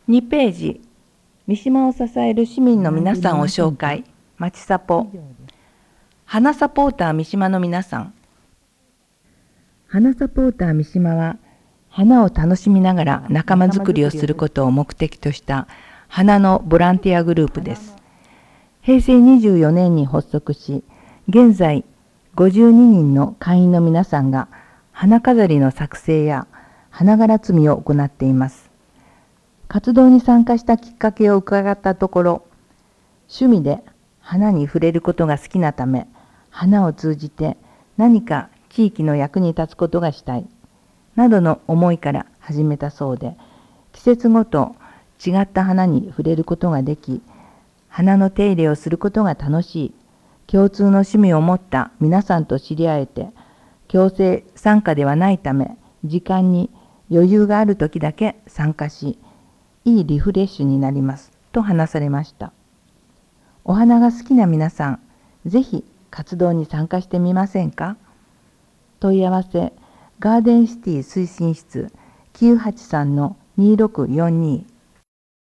2ページ、三島を支える市民の皆さんを紹介。まちサポ。花サポーター三島の皆さん。花サポーター三島は、花を楽しみながら仲間づくりをすることを目的とした花のボランティアグループです。平成24年に発足し、現在52人の会員の皆さんが花飾りの作成や花柄摘みを行っています。活動に参加したきっかけを伺ったところ、趣味で花に触れることが好きなため、花を通じて何か地域の役に立つことがしたい、などの思いから始めたそうで、季節ごと違った花に触れることができ、花の手入れをすることが楽しい、共通の趣味を持った皆さんと知り合えて、強制参加ではないため、時間に余裕がある時だけ参加し、いいリフレッシュになりますと話されました。お花が好きな皆さん、ぜひ活動に参加してみませんか？問い合わせ、ガーデンシティ推進室 983-2642